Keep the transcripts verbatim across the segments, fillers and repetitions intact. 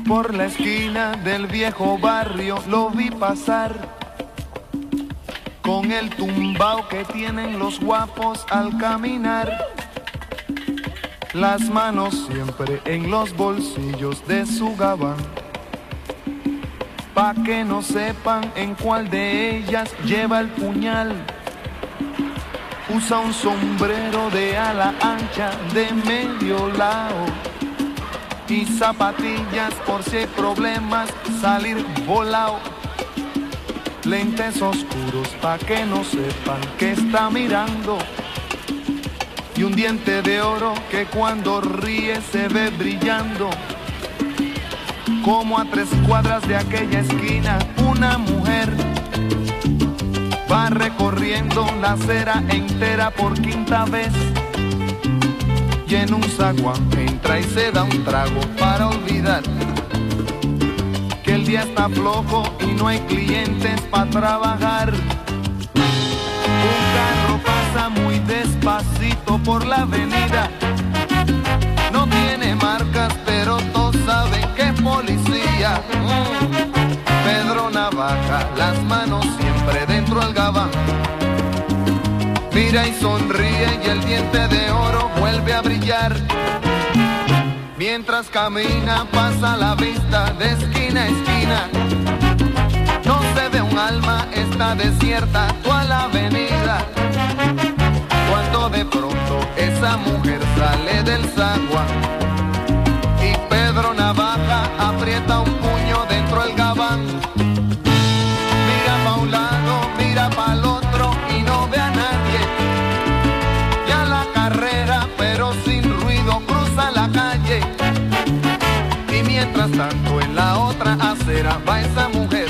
Por la esquina del viejo barrio lo vi pasar, con el tumbao que tienen los guapos al caminar, las manos siempre en los bolsillos de su gabán, pa' que no sepan en cuál de ellas lleva el puñal. Usa un sombrero de ala ancha de medio lado y zapatillas por si hay problemas salir volado. Lentes oscuros pa' que no sepan que está mirando, y un diente de oro que cuando ríe se ve brillando. Como a tres cuadras de aquella esquina una mujer va recorriendo la acera entera por quinta vez, y en un zaguán entra y se da un trago para olvidar que el día está flojo y no hay clientes para trabajar. Un carro pasa muy despacito por la avenida, no tiene marcas pero todos saben que es policía. mm. Pedro Navaja, las manos siempre dentro del gabán, mira y sonríe y el diente de oro vuelve a brillar. Mientras camina pasa la vista de esquina a esquina, no se ve un alma, está desierta toda la avenida. Cuando de pronto esa mujer sale del zaguán y Pedro Navaja aprieta un puño dentro del gabán. Mira pa' un lado, mira pa' el otro y no ve a nadie. Ya la carrera, pero sin ruido, cruza la calle. Y mientras tanto en la otra acera va esa mujer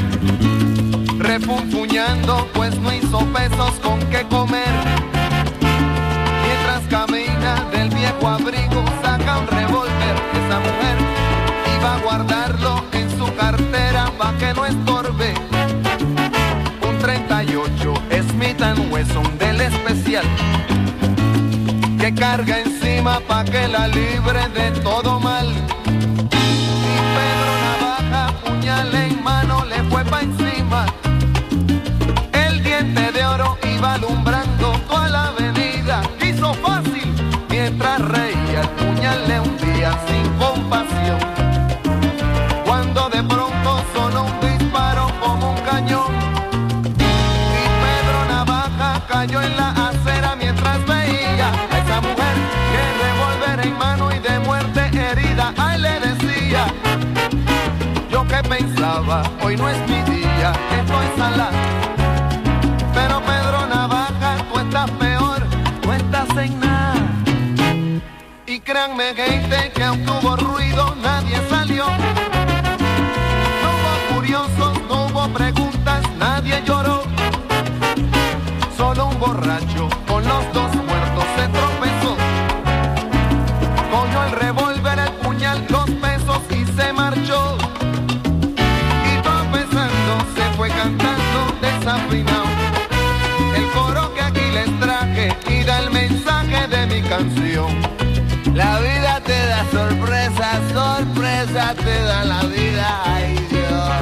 refunfuñando, pues no hizo pesos con qué comer. Mientras camina del viejo abrigo saca un revólver esa mujer y va a guardarlo en su cartera pa' que no estorbe. Un treinta y ocho Smith and Wesson del especial que carga encima pa' que la libre de todo mal. Y Pedro Navaja, puñal en mano, le fue pa' encima. El diente de oro iba alumbrando toda la avenida. Hizo fácil mientras reía, el puñal le hundía sin compasión. Cuando de pronto sonó un disparo como un cañón y Pedro Navaja cayó en la acera mientras veía a esa mujer que revólver en mano y de muerte herida. Ay, le decía, yo que pensaba, hoy no es mi día, estoy salada. Pero Pedro Navaja, tú estás peor, tú estás en nada. Y créanme, gente, que aunque hubo ruido, nadie salió. No hubo curiosos, no hubo preguntas, nadie lloró. Solo un borracho con los dos muertos se tropezó. Cogió el revólver, el puñal, los pesos y se marchó. Y tropezando se fue cantando desafinado el coro que aquí les traje y da el mensaje de mi canción. La vida te da sorpresa, sorpresa te da la vida, ay Dios.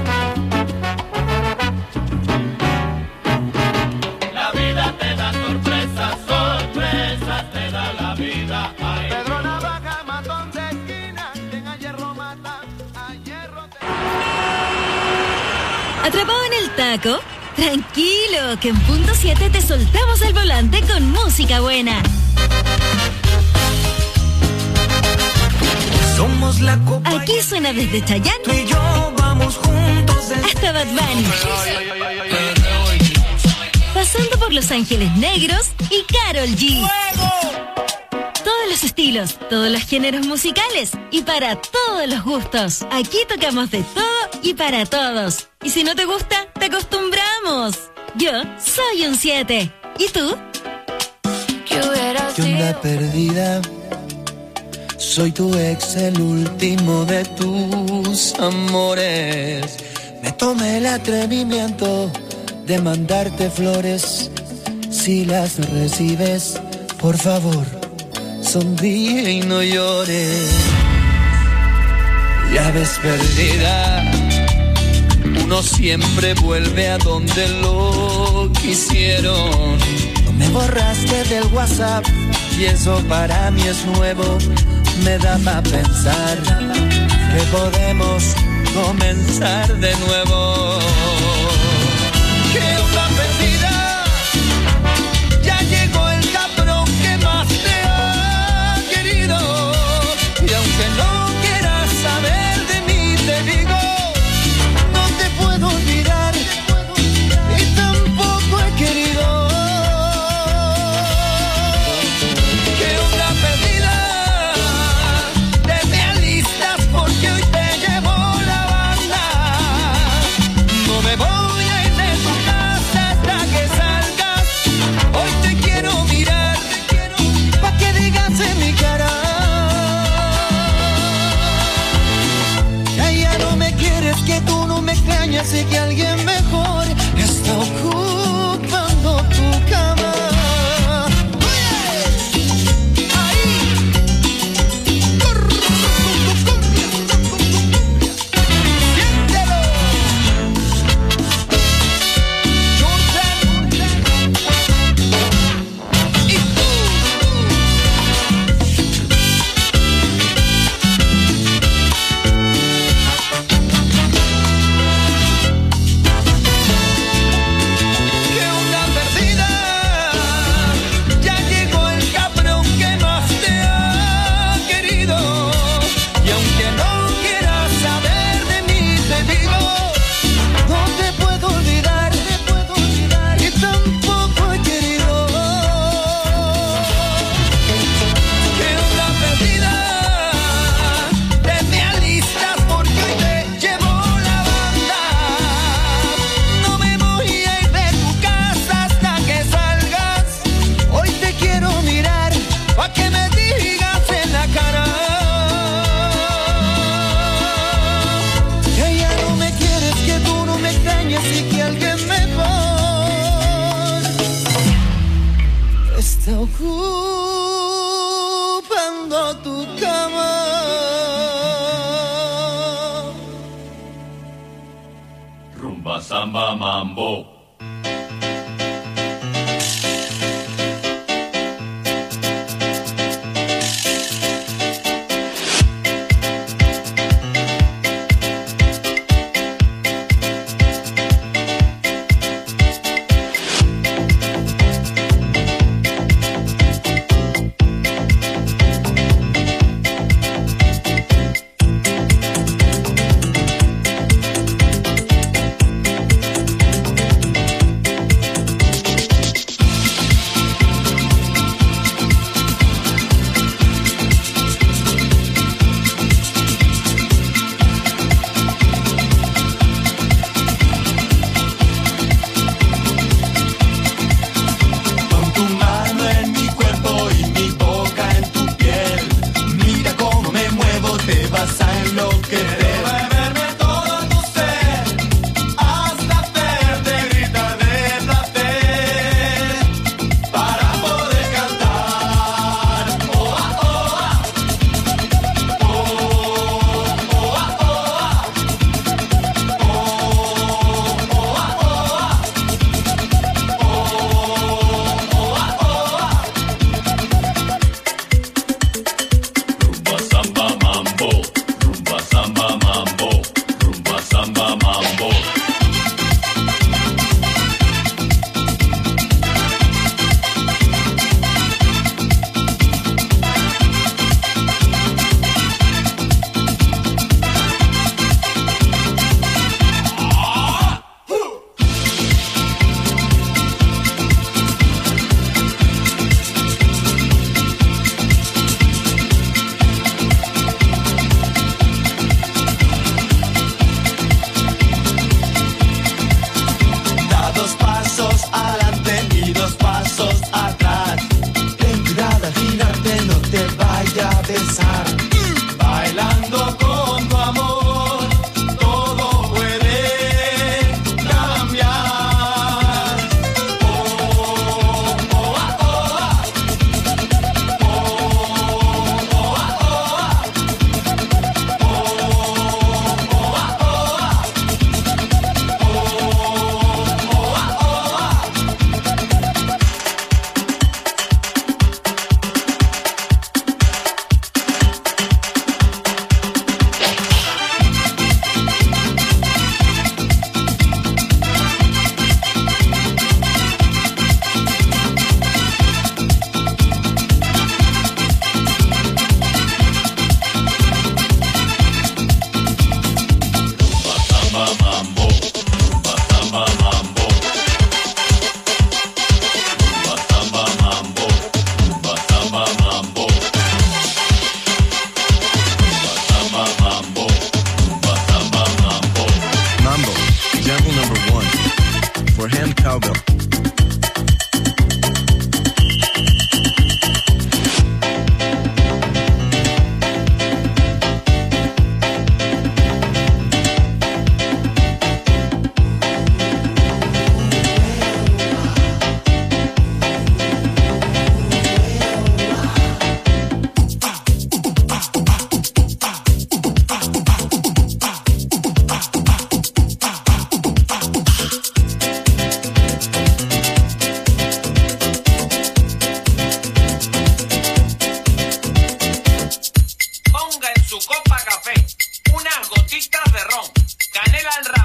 La vida te da sorpresa, sorpresa te da la vida, ay Dios. Pedro Navaja, matón de esquina, quien a hierro mata, a hierro te... ¿Atrapado en el taco? Tranquilo, que en punto siete te soltamos el volante con música buena. Somos la copa. Aquí suena desde Chayanne Tú y yo vamos juntos hasta Bad Bunny, pasando por Los Ángeles Negros y Karol G. Todos los estilos, todos los géneros musicales y para todos los gustos. Aquí tocamos de todo y para todos. Y si no te gusta, te acostumbramos. Yo soy un siete. ¿Y tú? ¿Qué onda perdida? Soy tu ex, el último de tus amores. Me tomé el atrevimiento de mandarte flores. Si las recibes, por favor, sonríe y no llores. Ya ves, perdida, uno siempre vuelve a donde lo quisieron. No me borraste del WhatsApp y eso para mí es nuevo. Me da para pensar que podemos comenzar de nuevo. ¿Qué onda, perdida? Ya llegó el cabrón que más te ha querido. Y aunque no quieras saber de mí, te digo, no te puedo olvidar y tampoco he querido. ¿Qué onda, perdida? Te me alistas porque hoy te llevo la banda. No me voy a ir de tu casa hasta que salgas. Hoy te quiero mirar pa' que digas en mi cara que ya no me quieres, que tú no me extrañas y que alguien mejor está ocupando tu cama. Ocupando tu cama. Rumba, samba, mambo.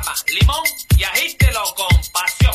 llama limón y agítelo con pasión.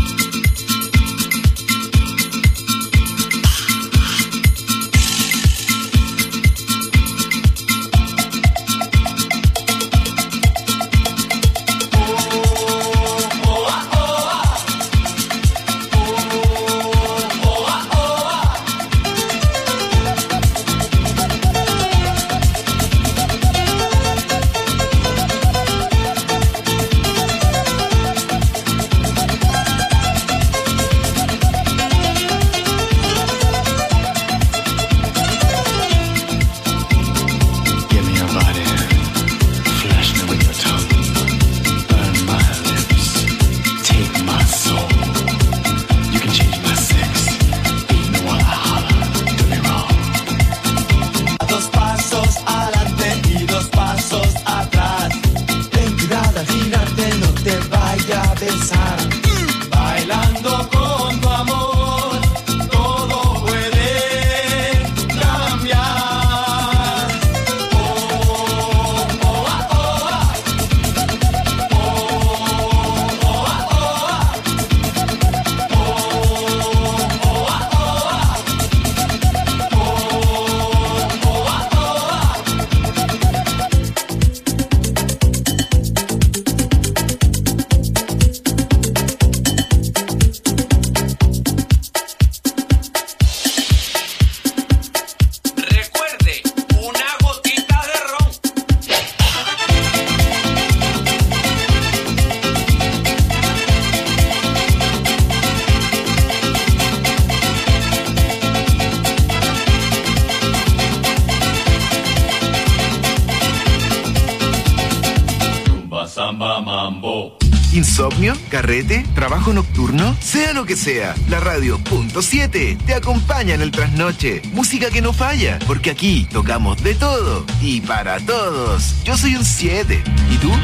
¿Insomnio? ¿Carrete? ¿Trabajo nocturno? Sea lo que sea, la radio punto siete te acompaña en el trasnoche. Música que no falla, porque aquí tocamos de todo y para todos. Yo soy un siete. ¿Y tú?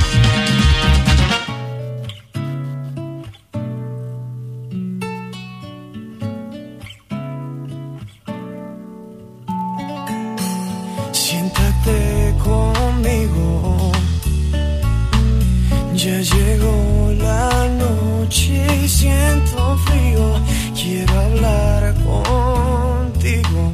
Siéntate conmigo. Ya llegó la noche y siento frío. Quiero hablar contigo.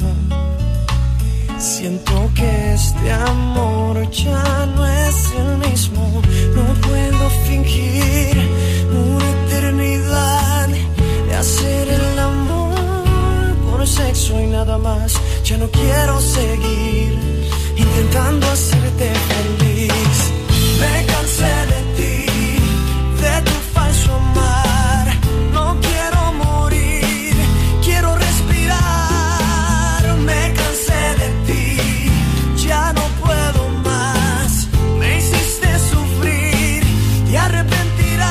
Siento que este amor ya no es el mismo. No puedo fingir una eternidad de hacer el amor por sexo y nada más. Ya no quiero seguir intentando hacerte feliz. Me cansé de ti, de tu falso amar. No quiero morir, quiero respirar. Me cansé de ti, ya no puedo más. Me hiciste sufrir, te arrepentirás.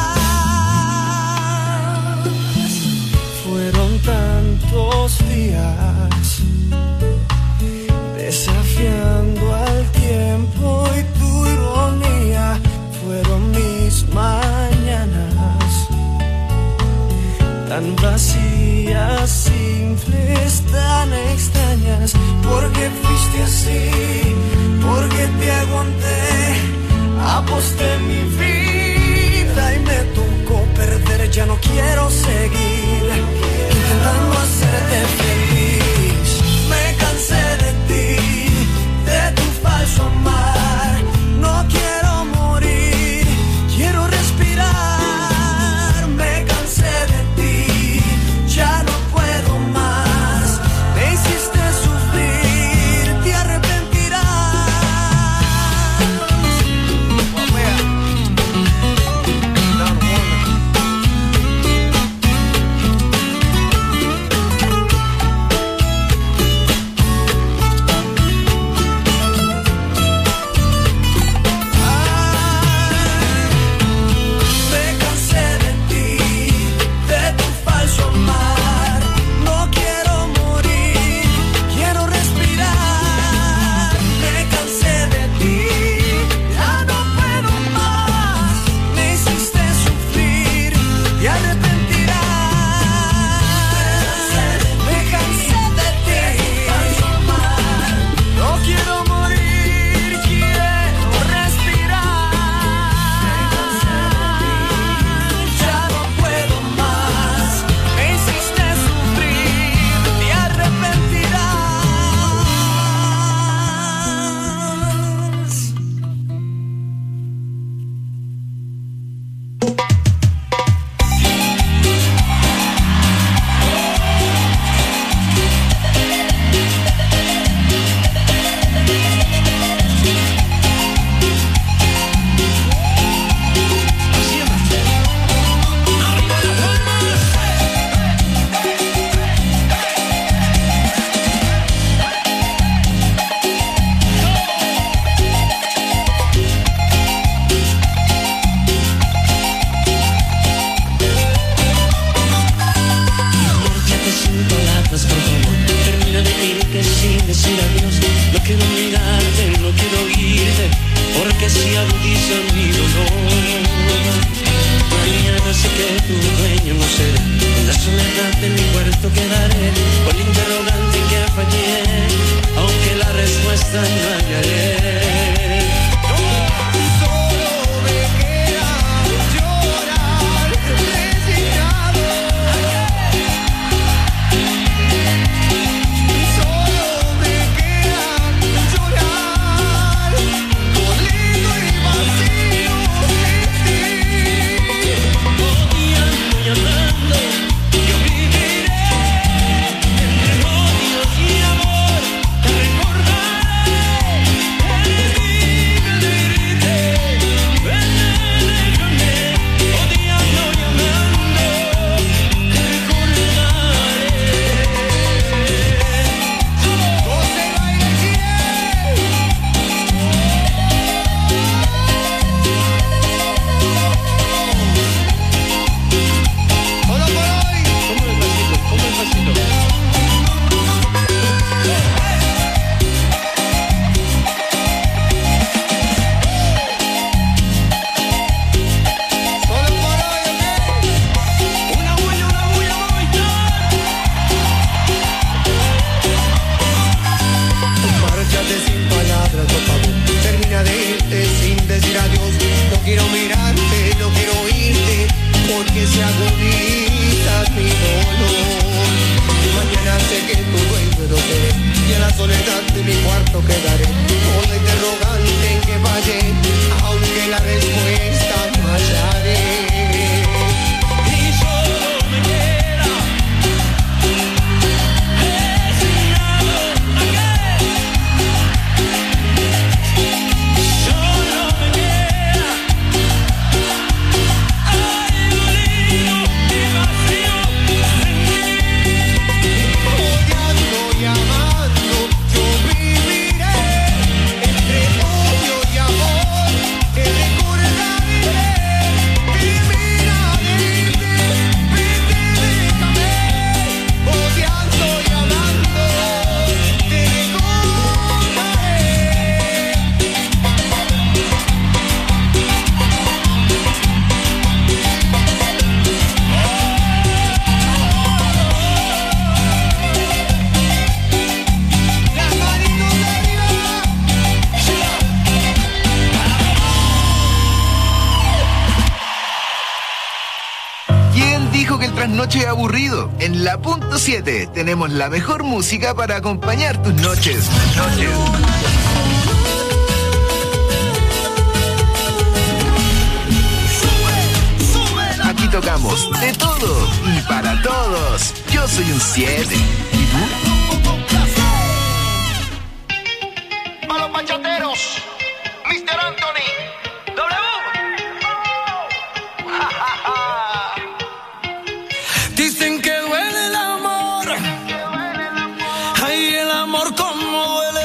Fueron tantos días desafiando al tiempo y tu ironía. Fueron mis mañanas tan vacías, simples, tan extrañas. Porque fuiste así, porque te aguanté, aposté mi vida y me tocó perder. Ya no quiero seguir intentando hacerte feliz. Me cansé de ti, de tu falso amar. No quiero morir, quiero respirar. Me cansé de ti, ya no puedo más. Me hiciste sufrir, te arrepentirás. y agudiza mi dolor. Mañana sé que tu dueño no seré, en la soledad de mi cuarto quedaré, con el interrogante que fallé, aunque la respuesta no hallaré. Noche aburrido. En la punto siete tenemos la mejor música para acompañar tus noches. Noches. Aquí tocamos de todo y para todos. Yo soy un siete. ¿Y tú? A los bachateros, mister Anthony. W. Dicen que duele el amor, ay, el amor como duele.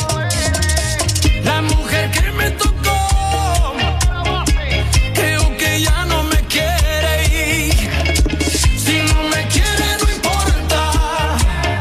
La mujer que me tocó, creo que ya no me quiere ir. Si no me quiere no importa,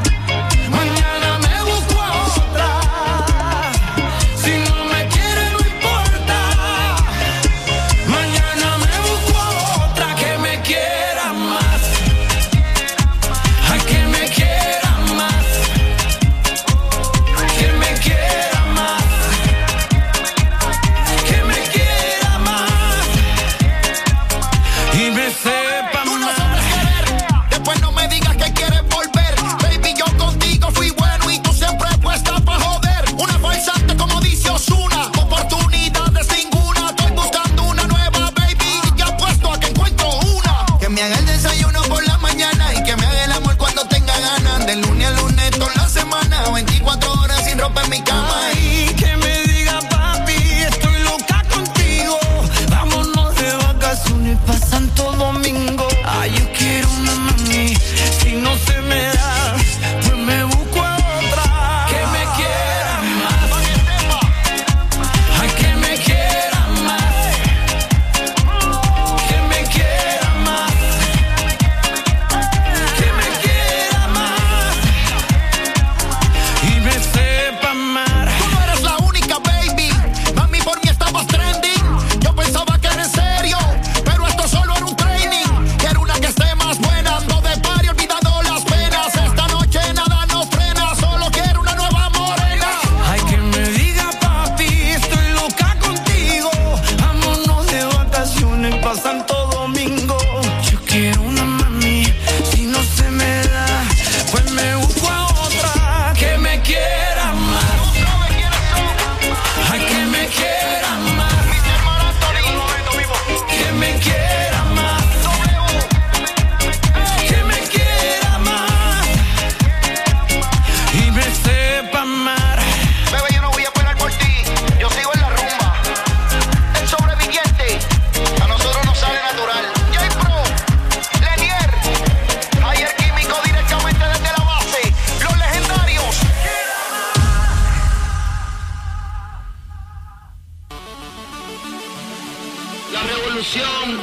revolución.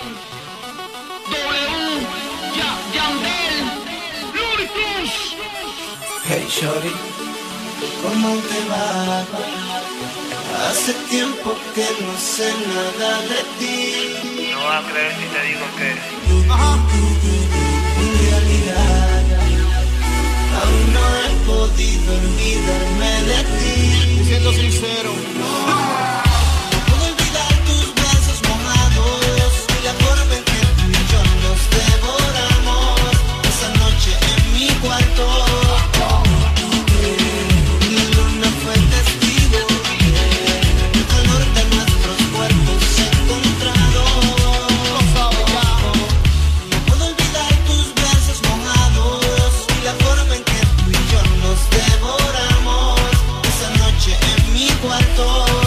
W, ya, Yandel, Looney Tunes. Hey shorty, ¿cómo te va? Hace tiempo que no sé nada de ti. No vas a creer si te digo que Ajá. En realidad, aún no he podido olvidarme de ti. Siendo sincero, No puedo olvidar tus besos mojados y la forma en que tú y yo nos devoramos esa noche en mi cuarto. Y la luna fue testigo, el calor de nuestros cuerpos encontrados. lo sabes ya. No puedo olvidar tus besos mojados y la forma en que tú y yo nos devoramos esa noche en mi cuarto.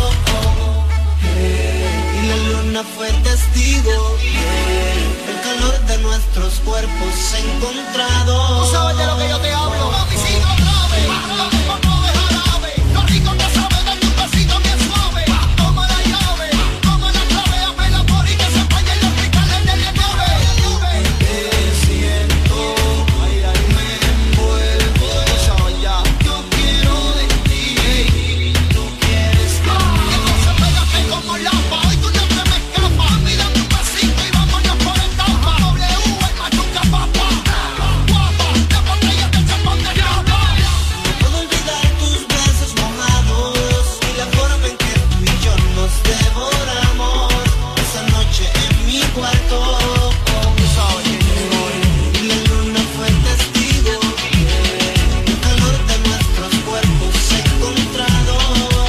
Y la luna fue testigo, el calor de nuestros cuerpos encontrados. Tú sabes de lo que yo te hablo. Mami, sigue otra vez. Dame un poco de jarabe. Lo rico que sabe darte un besito bien suave. Toma la llave, toma la clave. Abre la por y que se empañen los cristales del nueve. Te siento, me envuelvo. Tú sabes ya. Yo quiero de ti, tú quieres de mí. Entonces pégate como lapa. Hoy tú no te me escapas. Mira tu pasito y vámonos por etapa. W, el machuca papa. Guapa, de botella de champán de capa. No puedo olvidar tus besos mojados y la forma en que tú y yo nos devoramos esa noche en mi cuarto. Tú sabes que yo soy. Y la luna fue testigo, el calor de nuestros cuerpos encontrados.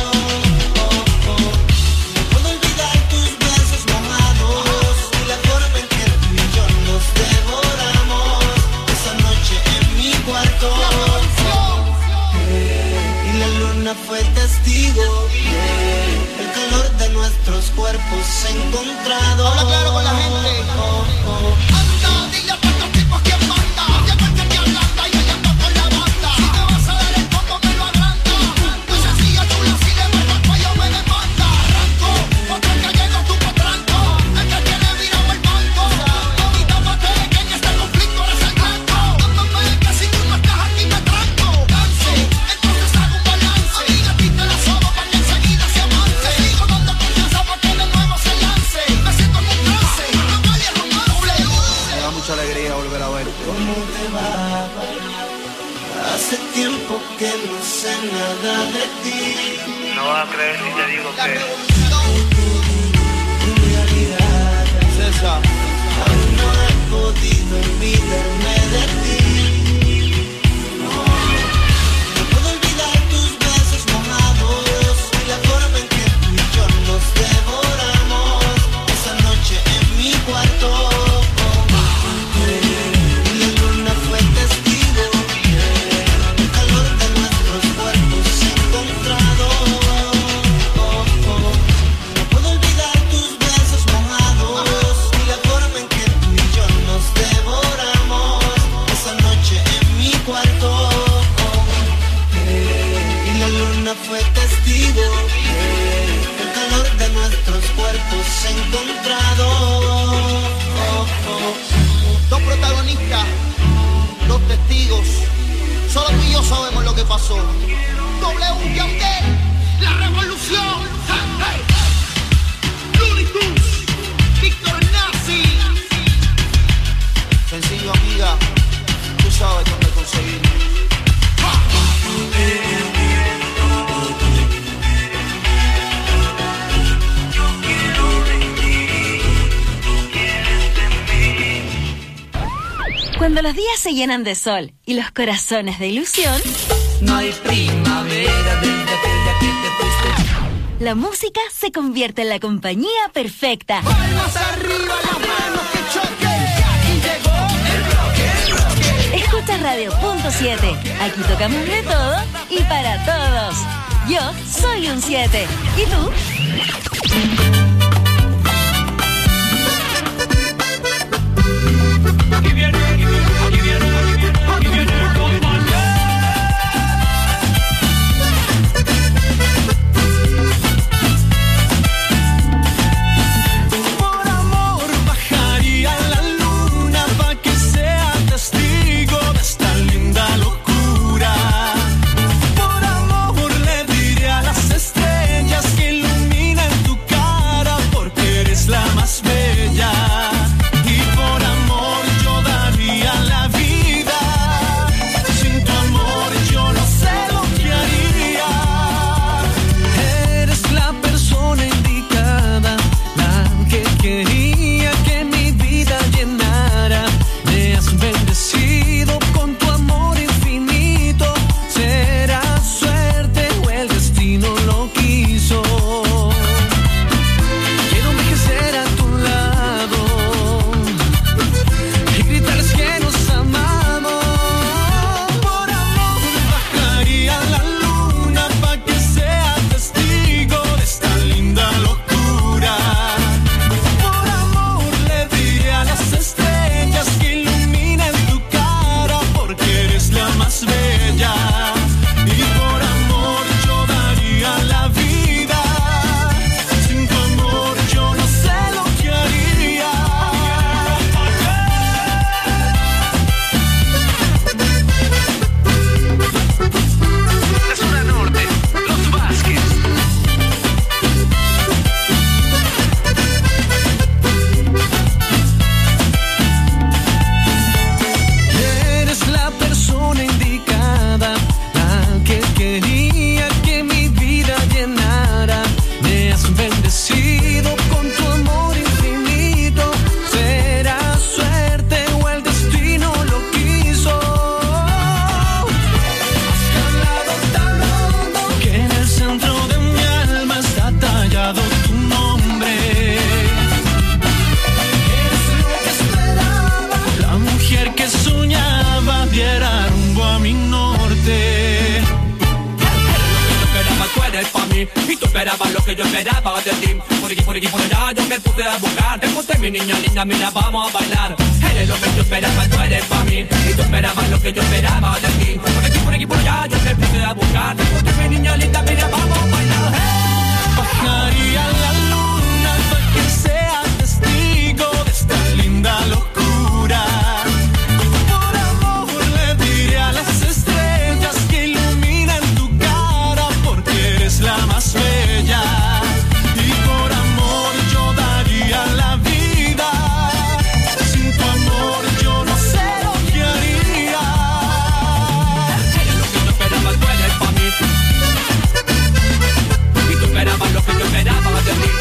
No puedo olvidar tus besos mojados y la forma en que tú y yo nos devoramos esa noche en mi cuarto. Y la luna fue testigo, el calor de nuestros cuerpos encontrados. Habla claro con la gente. Anda, dile a todos estos tipos quién manda. Llegó el que te ablanda y ella anda con la banda. Si te vas a dar el combo me lo agranda. Pues sencilla chula, si le meto el cuello me demanda. Arranco, porque que llego tu potranco. El que tiene virado el banco. Bonita parte de que en este conflicto eres el blanco. Dándome que si tú no estás aquí me tranco. Danzo, entonces hago un balance. Amiga, a ti te la sobo para que enseguida se avance. Sigo dando confianza para que de nuevo se lance. Me siento en un trance, no vale romance. Me da mucha alegría volver a verte. ¿Cómo te va? Hace tiempo que no sé nada de ti. no vas a creer si te digo La que revolución. En realidad, César. aún no he podido olvidarme de ti. No, no puedo olvidar tus besos mojados y la forma en que tú y yo nos devoramos esa noche en mi cuarto. Y la luna fue testigo, el calor de nuestros cuerpos encontrados. No puedo olvidar tus besos mojados y la forma en que tú y yo nos devoramos esa noche en mi cuarto. Y la luna fue testigo, el calor de nuestros cuerpos encontrados. Dos protagonistas, dos testigos. Solo tú y yo sabemos lo que pasó. W, Yandel, la revolución. Hey, hey. Looney Tunes, Víctor Nazi. Sencillo, amiga. Tú sabes dónde conseguirlo. Cuando los días se llenan de sol y los corazones de ilusión, No hay primavera desde aquella que te fuiste. la música se convierte en la compañía perfecta. Palmas arriba, las manos que choquen. Aquí llegó el bloque, el bloque. Escucha Radio Punto siete. Aquí tocamos de todo y para todos. Yo soy un siete. ¿Y tú? Aquí viene, aquí viene, aquí viene, aquí viene el comandante. Por amor yo esperaba de ti. Por aquí, por aquí, por allá, yo me puse a buscar. Te puse mi niña linda, mira, vamos a bailar. Eres lo que yo esperaba, tú eres pa' mí. Y tú esperabas lo que yo esperaba de ti. Por aquí, por aquí, por allá, yo me puse a buscar. Te puse mi niña linda, mira, vamos a bailar. Hey. Bajaría la luna para que sea testigo de esta linda locura. Por amor le diré a las estrellas que iluminan tu cara porque eres la más bella. Y por amor yo daría la vida. Sin tu amor yo no sé lo que haría. Eres lo que yo esperaba, tú eres pa' mí. Y tú esperabas lo que yo esperaba de ti.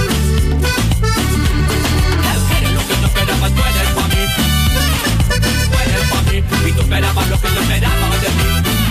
Eres lo que yo esperaba, tú eres pa' mí. Tú eres pa' mí. Y tú esperabas lo que yo esperaba de ti.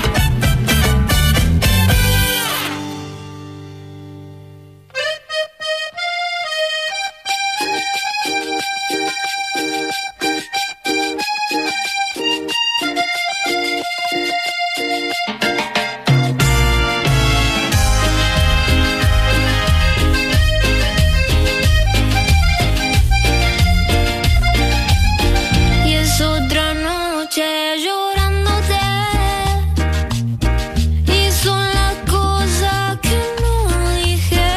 Y es otra noche llorándote. Y son las cosas que no dije.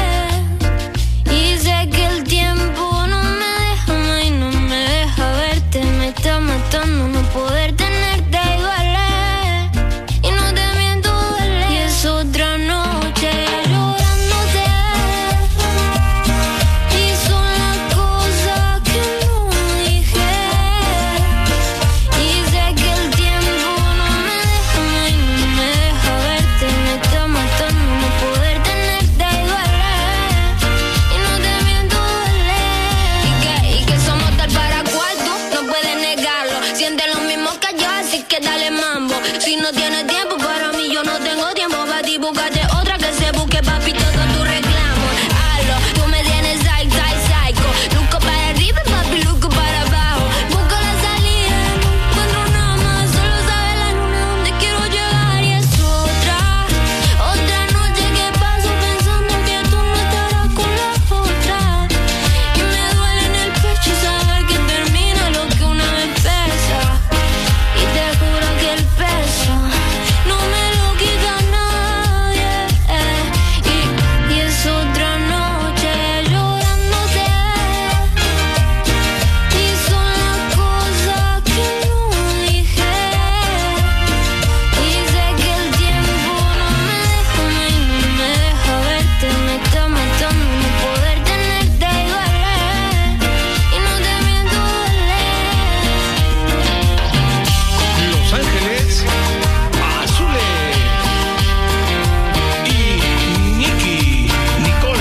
Y sé que el tiempo no me deja más y no me deja verte. Me está matando no poder tenerte y duele. Y no te miento, duele. Y es otra noche llorándote. Y son las cosas que no dije. Y sé que el tiempo no me deja más y no me deja verte. Me está matando no poder tenerte y duele. Y no te miento, duele. Y que, y que somos tal para cual tú no puedes negarlo. Siente lo mismo que yo, así que dale mambo. Si no tienes tiempo para mí, yo no tengo tiempo para ti. Búscate otra que se busque, papi, todo tu reclamo. Hazlo, tú me tienes psych, psych, psycho. Luco para arriba, papi, luco para abajo. Busco la salida, no encuentro nada más. Solo sabe la luna donde quiero llegar. Y es otra, otra noche que paso pensando que tú no estarás con la otra. Y me duele en el pecho saber que termina lo que una vez empieza. Y te juro que el peso no me lo quita nadie. Y, y es otra noche llorándote. Y son las cosas que no dije. Y sé que el tiempo no me deja más y no me deja verte. Me está matando no poder tenerte y duele. Y no te miento, duele. Los Ángeles Azules y Nicky Nicole.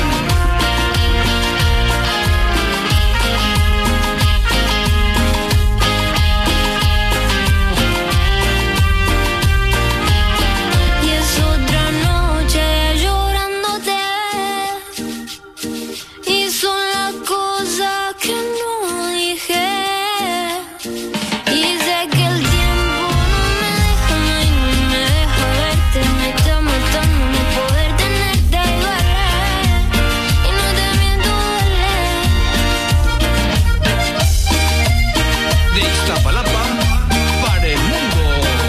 Y es otra noche llorándote. Y son las cosas que no dije. Y sé que el tiempo no me deja más y no me deja verte. Me está matando no poder tenerte y duele. Y no te miento, duele. De Iztapalapa para el mundo.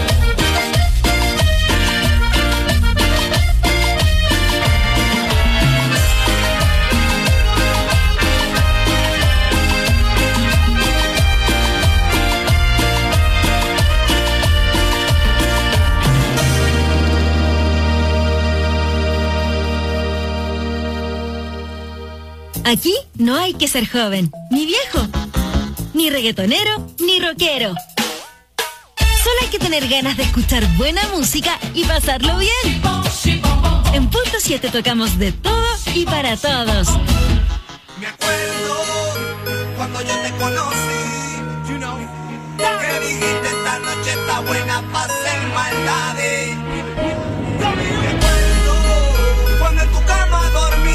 Aquí no hay que ser joven, ni viejo, ni reggaetonero, ni rockero. Solo hay que tener ganas de escuchar buena música y pasarlo bien. En Punto siete tocamos de todo y para todos. Me acuerdo cuando yo te conocí, you know, que dijiste esta noche está buena para hacer maldades. Me acuerdo cuando en tu cama dormí,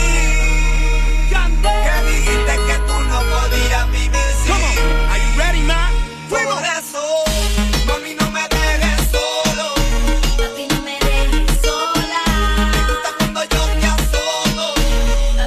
que dijiste que tú no podías vivir sin. Are you ready, man? Por eso, mami, no me dejes solo. Papi, no me dejes sola. Me gusta cuando yo te asomo.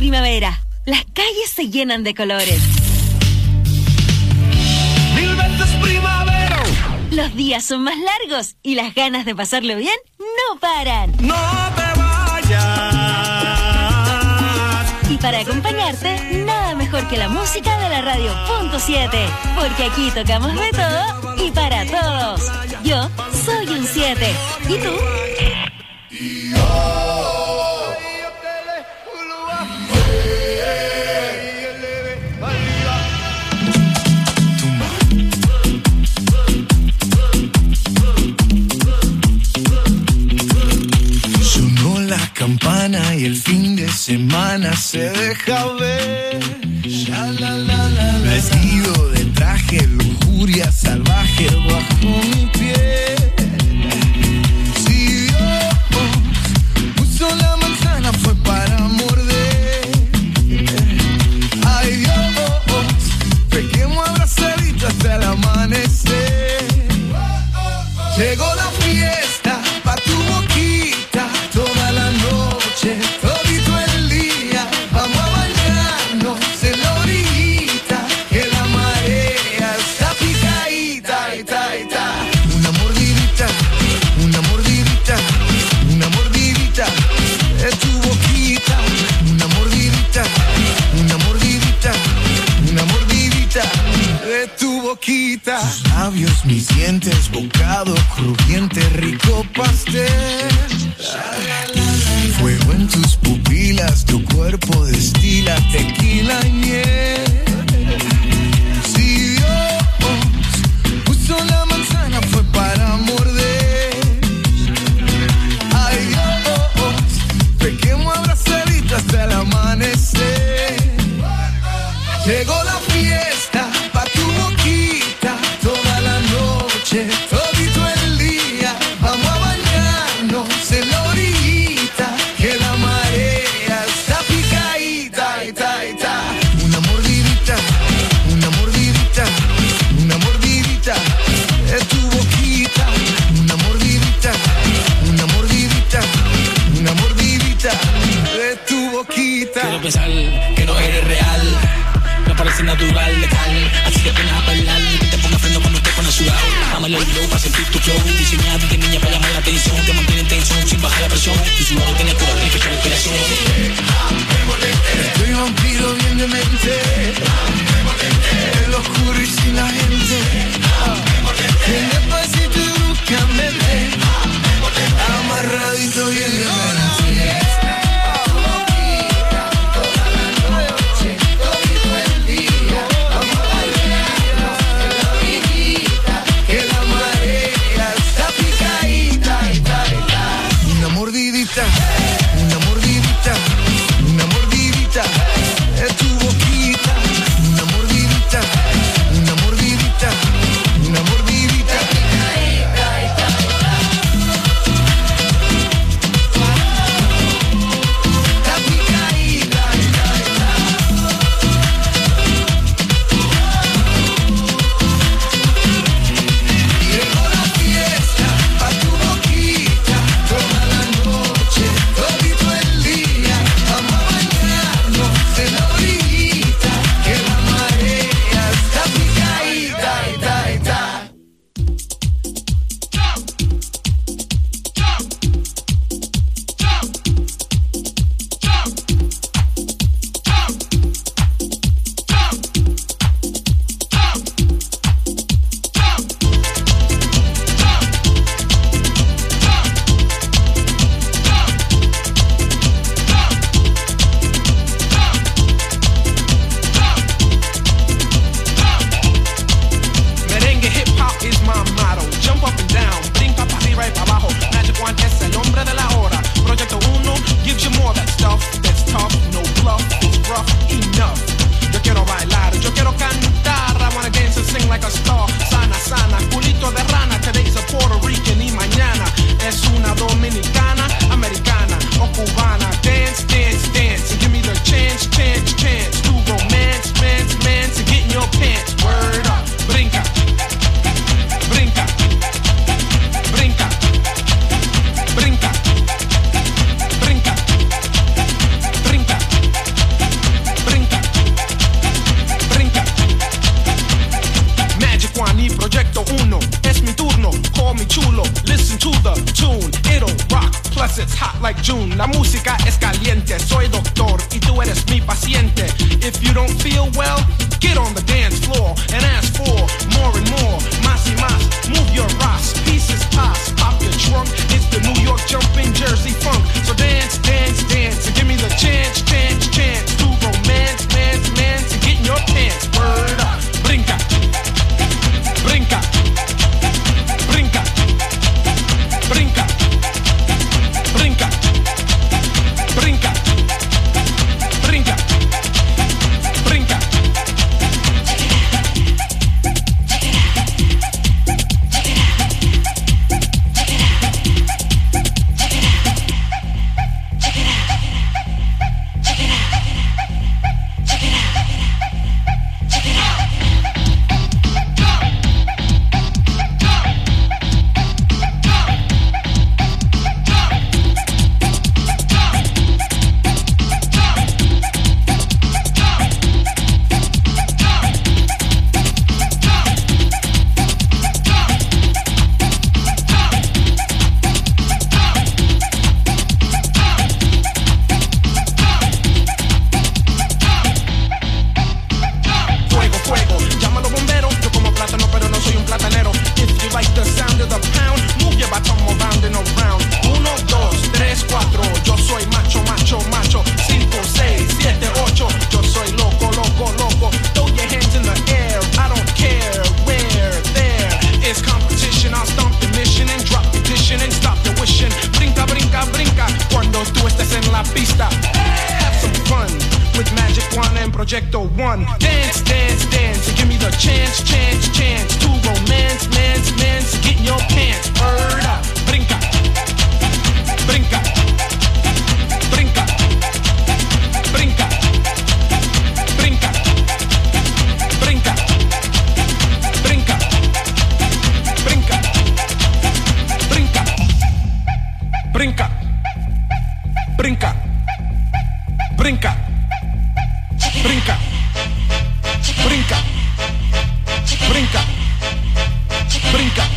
primavera. Las calles se llenan de colores. Mil veces primavera. Los días son más largos y las ganas de pasarlo bien no paran. No te vayas. Y para acompañarte, nada mejor que la música de la radio punto siete. Porque aquí tocamos de todo y para todos. Yo soy un siete. ¿Y tú? Sonó la campana y el fin de semana se deja ver. Vestido de traje, lujuria salvaje bajo mi piel. Si Dios puso la manzana fue para morder. Ay Dios, pequemos abrazaditos hasta el amanecer. Llegó la fiesta pa' tu boquita, toda la noche, todito el día. Vamos a bañarnos en la orillita, que la marea está picadita, ita, ita. Una mordidita, una mordidita, una mordidita de tu boquita. Una mordidita, una mordidita, una mordidita de tu boquita. Tus labios, mis dientes, bocado crujiente, rico pastel. Fuego en tus pupilas, tu cuerpo destila tequila y miel. Si Dios puso la manzana fue para morder. Ay Dios, pequemos abrazaditos hasta el amanecer. Llegó la fiesta pa' tu boquita, toda la noche, todito el día. Vamos a bañarnos en la orillita, que la marea está picadita, ita, ita. Una mordidita, una mordidita, una mordidita de tu boquita. Una mordidita, una mordidita, una mordidita de tu boquita. Quiero pensar que no eres real, me parece natural, letal. Así que ven a bailar y que te ponga freno cuando te pones sudado. Ámalo y low para sentir tu flow. Diseñado de niña para llamar la atención. Te mantiene en tensión sin bajar la presión. Tu sudado tiene color y fecha de inspiración. Estoy vampiro bien demente, en lo oscuro y sin la gente. En despacito y bruscamente, amarradito bien demente. Una mordidita, una mordidita, una mordidita de tu boquita. Una mordidita, una mordidita, una mordidita. Llegó la fiesta pa' tu boquita, toda la noche, todito el día. Vamos a bañarnos en la orillita, que la marea está picadita, ita, ita. Merengue hip hop is my motto. Jump up and down, brinca pa' arriba y pa' abajo. Magic One es el hombre de la hora. Proyecto uno gives you more that stuff that's tough, no bluff, it's rough enough. Yo quiero bailar, yo quiero cantar. I wanna dance and sing like a star. Sana, sana, culito de rana. Today's a Puerto Rican y mañana es una dominicana, americana o cubana. Dance, dance, dance and give me the chance, chance, chance to romance, mance, mance and get in your pants. Word up, brinca, brinca, muy chulo. Listen to the tune, it'll rock, plus it's hot like June. La música es caliente, soy doctor y tú eres mi paciente. If you don't feel well, get on the dance floor and ask for more and more. Más y más, move your ass, pieces pass, pop your trunk. It's the New York jumping Jersey funk. So dance, dance, dance, and give me the chance, chance, chance to romance, man's, man's, and get in your pants. Word up, brinca, brinca, brinca, brinca, brinca, brinca, brinca, brinca. Projecto One. Dance, dance, dance, and give me the chance, chance, chance to romance, man's, man's, get in your pants. Word up, brinca, brinca, brinca, brinca, brinca, brinca, brinca, brinca, brinca, brinca, brinca, brinca. Brinca, brinca, brinca, brinca.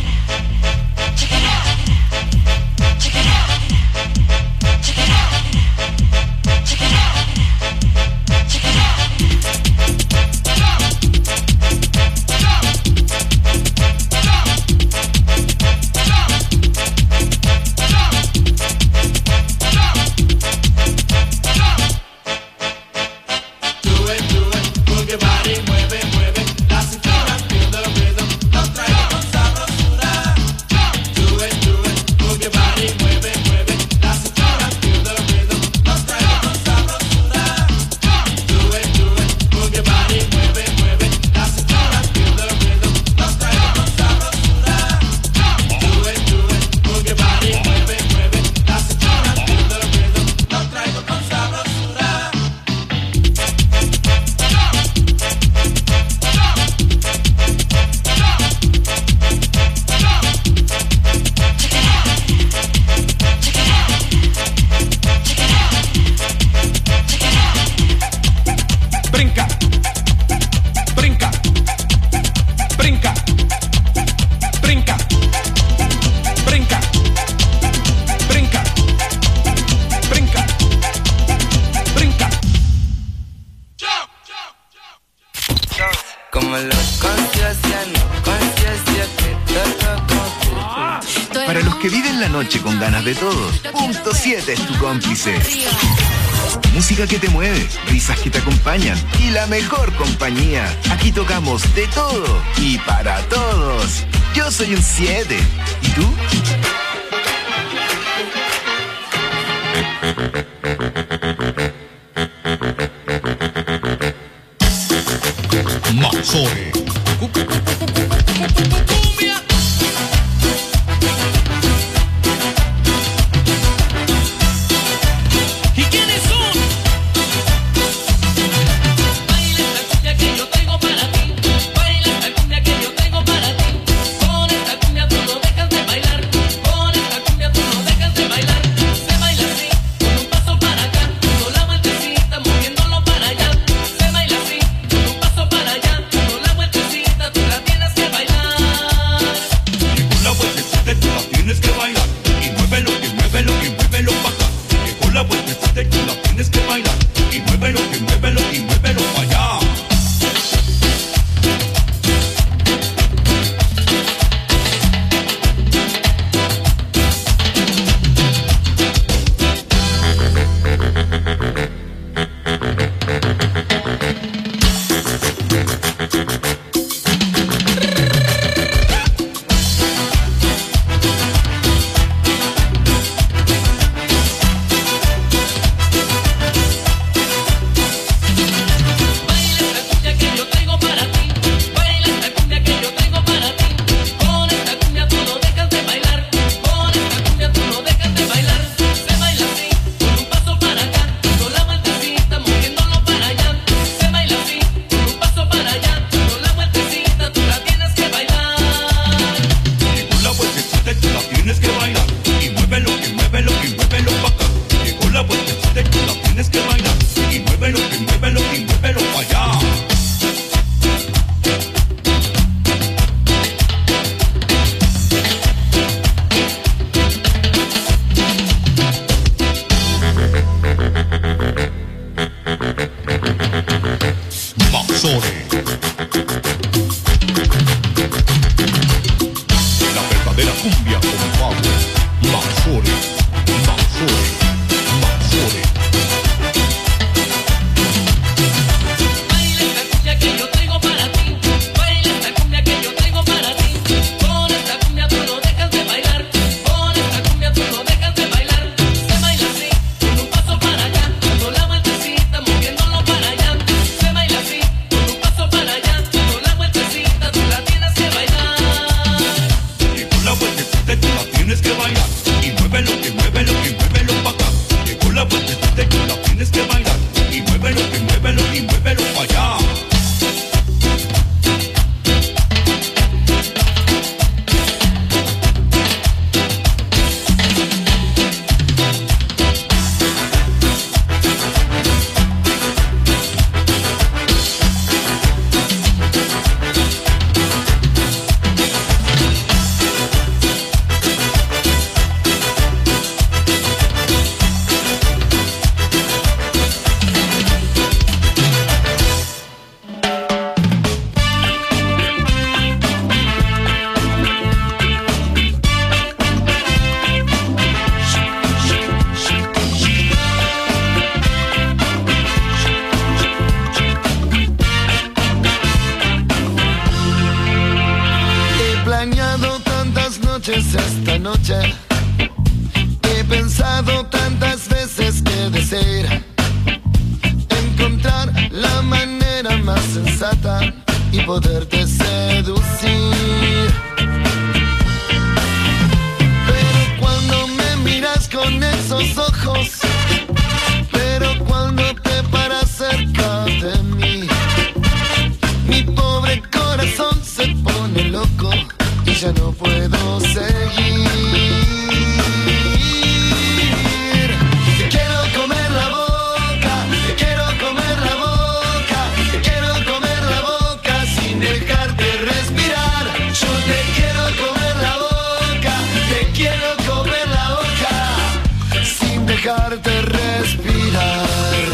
Para los que viven la noche con ganas de todo, Punto siete es tu cómplice. Música que te mueve, risas que te acompañan y la mejor compañía. Aquí tocamos de todo y para todos. Yo soy un siete. ¿Y tú? Mazore. Moviéndolo para allá, se baila así, con un paso para allá, no la vuelta. la cumbia con Pablo Manzore, Manzore, Manzore. Baila esta cumbia que yo traigo para ti, baila esta cumbia que yo traigo para ti. Con esta cumbia tú no dejas de bailar, con esta cumbia tú no dejas de bailar. Se baila así, con un paso para allá, dando la vueltecita, moviéndolo para allá. Se baila así, con un paso para allá, dando la vueltecita, tú la tienes que bailar. Y con la vueltecita tú la tienes que bailar. Y muévelo, que muévelo, que muévelo pa' acá. Que con la vueltecita tú la tienes que bailar. Y muévelo, que muévelo, y muévelo pa' allá. He planeado tantas noches esta noche. He pensado tantas veces que desear encontrar la manera más sensata y poderte seducir. Pero cuando me miras con esos ojos, pero cuando te paras cerca de mí, mi pobre corazón se pone loco y ya no puedo seguir. Te quiero comer la boca, te quiero comer la boca, te quiero comer la boca sin dejarte respirar. Yo te quiero comer la boca, te quiero comer la boca sin dejarte respirar.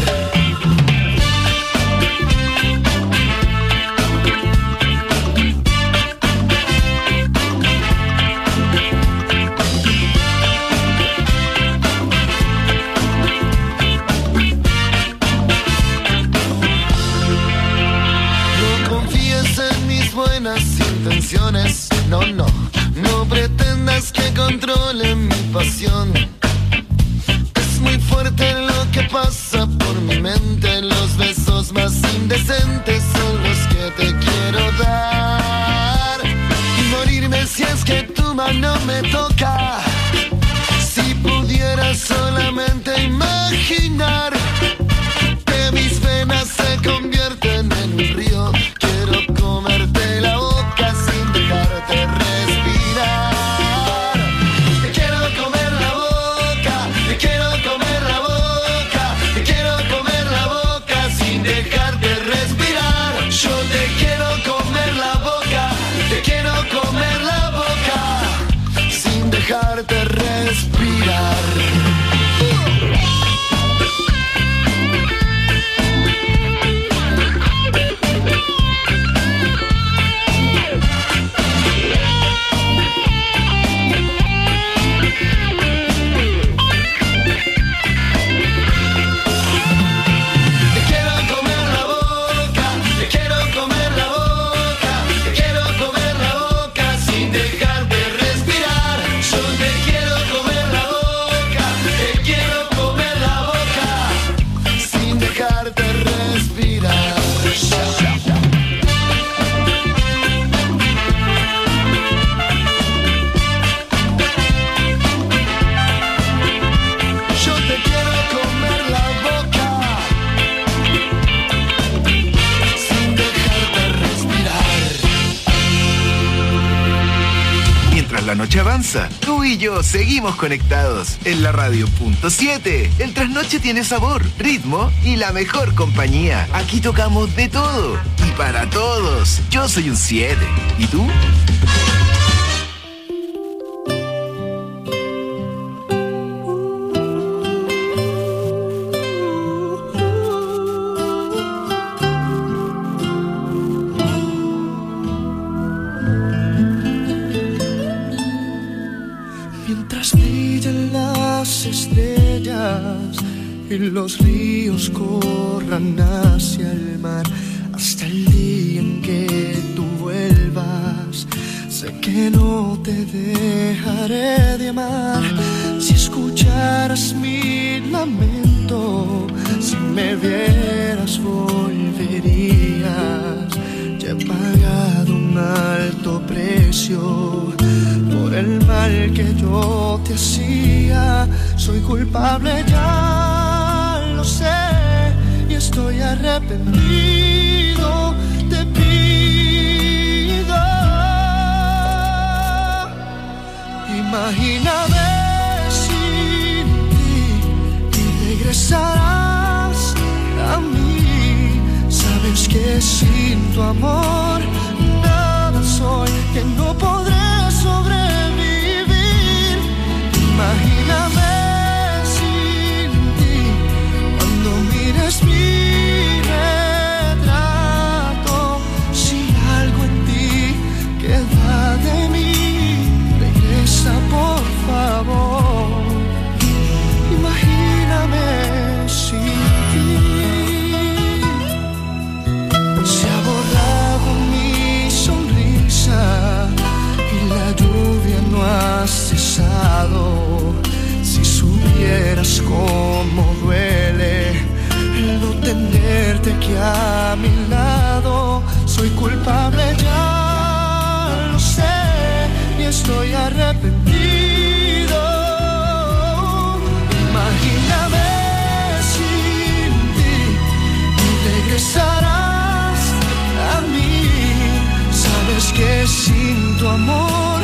No confíes en mis buenas intenciones, no, no, no pretendas que controle mi pasión. Es muy fuerte lo que pasa por mi mente, los besos más indecentes son los que te quiero dar. Y morirme si es que tu mano me toca. Si pudiera solamente imaginar que mis venas se convierten en un río, quiero comerte la boca sin dejarte respirar. Te quiero comer la boca, te quiero comer la boca, te quiero comer la boca sin dejarte respirar. Yo te quiero comer la boca, te quiero comer la boca sin dejarte respirar. Te quiero comer la boca, te quiero comer la boca, te quiero comer la boca sin dejarte respirar. Yo te quiero comer la boca, te quiero comer la boca sin dejarte respirar. Yo te quiero comer la boca sin dejarte respirar. Mientras la noche avanza, tú y yo seguimos conectados en la radio punto siete. El trasnoche tiene sabor, ritmo y la mejor compañía. Aquí tocamos de todo y para todos. Yo soy un siete. ¿Y tú? mientras brillan las estrellas y los ríos corran hacia el mar, hasta el día en que tú vuelvas. Sé que no te dejaré de amar. Si escucharas mi lamento, si me vieras volverías. Ya he pagado un alto precio por el mal que yo te hacía. Soy culpable, ya lo sé, y estoy arrepentido. Te pido, imagíname sin ti y regresarás a mí. Sabes que sin tu amor nada soy, que no podré sobrevivir. Imagíname sin ti cuando mires mi retrato. Si algo en ti queda de mí, regresa por favor. Imagíname sin ti. Se ha borrado mi sonrisa y la lluvia no ha cesado. Si supieras cómo duele el no tenerte aquí a mi lado. Soy culpable, ya lo sé, y estoy arrepentido. Imagíname sin ti y regresarás a mí. Sabes que sin tu amor